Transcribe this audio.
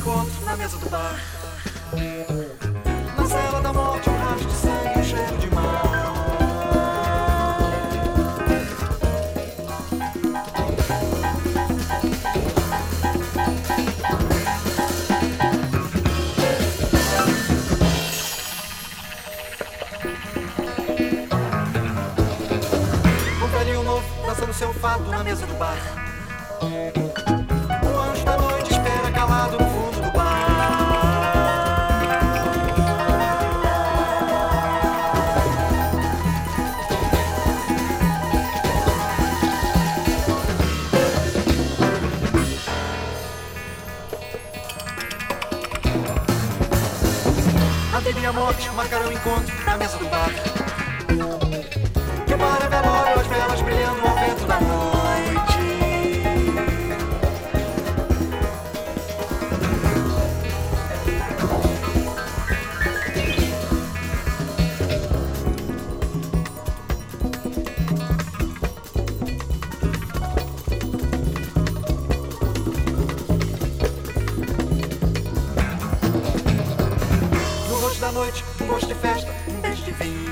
encontro na mesa do bar. Na cela da morte, um rastro de sangue, um cheiro de mar. Um velhinho novo dançando seu fado na mesa do bar. O anjo da noite espera calado no fundo do bar. A vida e a morte marcarão encontro na mesa do bar. Que o bar é velório, as velas brilhando ao vento da noite. No rosto da noite, um gosto de festa, um beijo de vinho.